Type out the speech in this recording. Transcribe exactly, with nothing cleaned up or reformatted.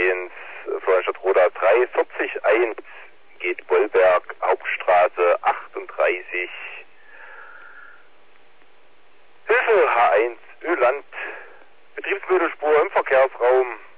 eins, Florianstadt-Roda drei vierzig eins geht Bollberg, Hauptstraße achtunddreißig. Hilfe H eins, Öland, Betriebsmittelspur im Verkehrsraum